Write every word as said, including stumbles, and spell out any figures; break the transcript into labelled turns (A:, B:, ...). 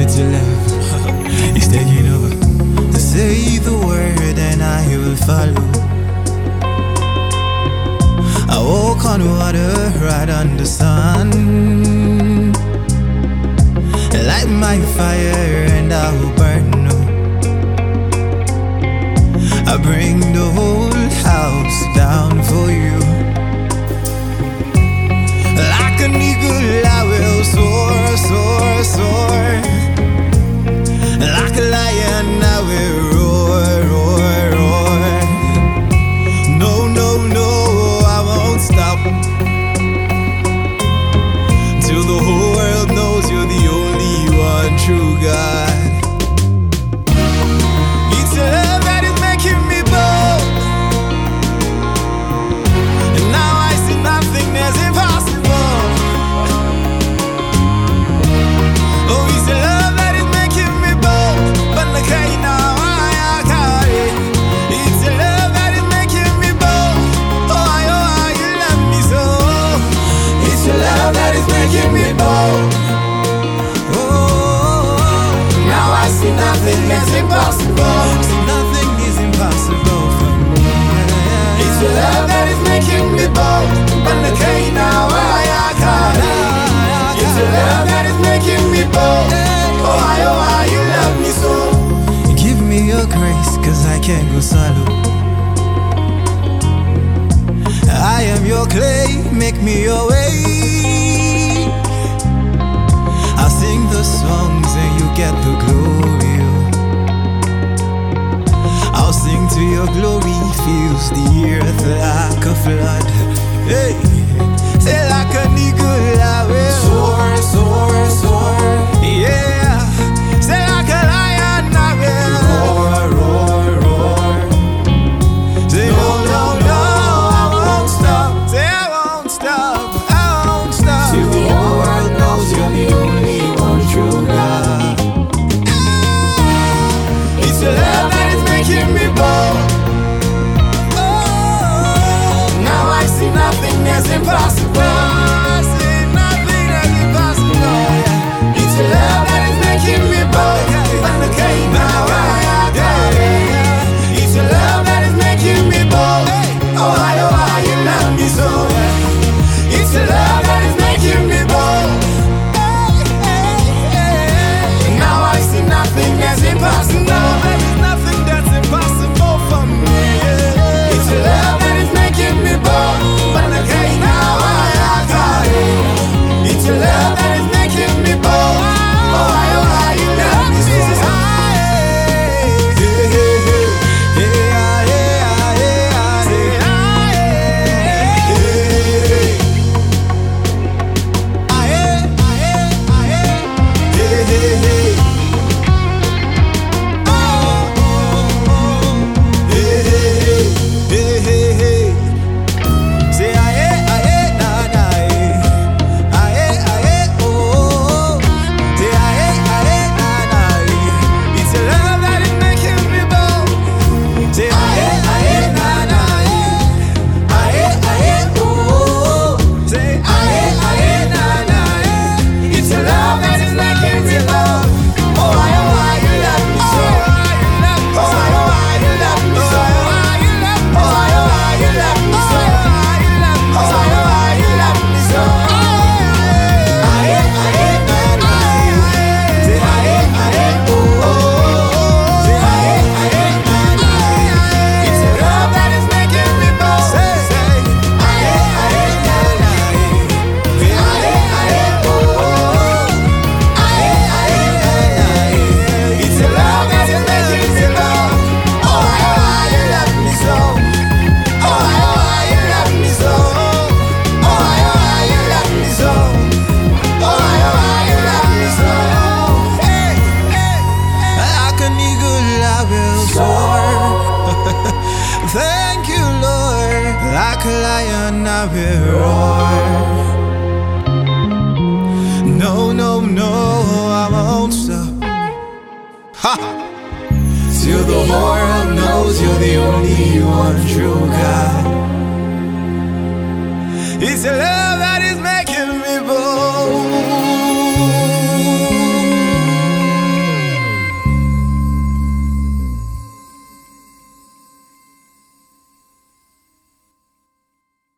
A: it's your love. It's taking over. Say the word and I will follow. I walk on water right under sun. Light my fire and I will burn. I bring the whole house down for you. Like an eagle I will soar, soar, soar. Like a lion I will roar, roar, roar. No, no, no, I won't stop till the whole world knows you're the only one true God. It's a love that is making me bold, and now I see nothing as impossible. Oh, it's a love that is making me bold, but look hey now I got it. It's a love that is making me bold. Oh, I, oh, I, you love me so. It's a love that is making me bold. Now I see nothing is impossible. See nothing is impossible for me. It's your love that is making me bold, but look hey now I got it. It's your love that is making me bold. Oh I, oh I, you love me so. Give me your grace, cause I can't go solo. I am your clay, make me your way. I'll sing the songs and you get the glory. I'll sing to your glory, fills the earth like a flood. Hey, say like an eagle I will soar, soar, soar. Yeah, say like a lion I will roar, roar, roar. Say no, no, no, I won't stop. Say I won't stop, I won't stop till the whole world knows you're the only one true God. It's a love that is making me bold. Oh, now I see nothing as impossible. I see nothing as impossible. It's a love that is making me bold. And okay, now I got it. It's a love that is making me bold. Oh, I, oh, I, you love me so. It's a love that is making me bold. Now I see nothing as impossible. There is nothing that's impossible for me. It's a love that is making me bold, but okay, now I got it. It's a love that is making me bold. Oh, I, oh, I, you love me so. Thank you, Lord. Like a lion I will roar. No, no, no, I won't stop. Ha! Till the world knows you're the only one true.